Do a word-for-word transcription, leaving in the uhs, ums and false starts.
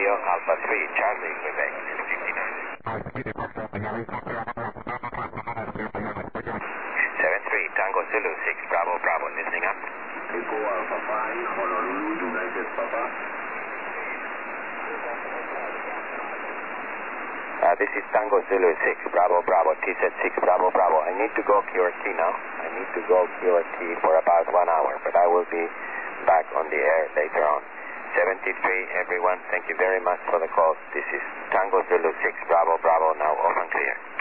radio, Alpha three, Charlie, Quebec, fifty-nine. seven three, Tango Zulu six, Bravo, Bravo, listening up. Echo Alpha five, Honolulu, United Papa. Uh, this is Tango Zulu six, Bravo, Bravo, T Z six, Bravo, Bravo. I need to go Q R T now. I need to go Q R T for about one hour, but I will be back on the air later on. seventy-three, everyone, thank you very much for the call. This is Tango Zulu six, Bravo, Bravo, now off and clear.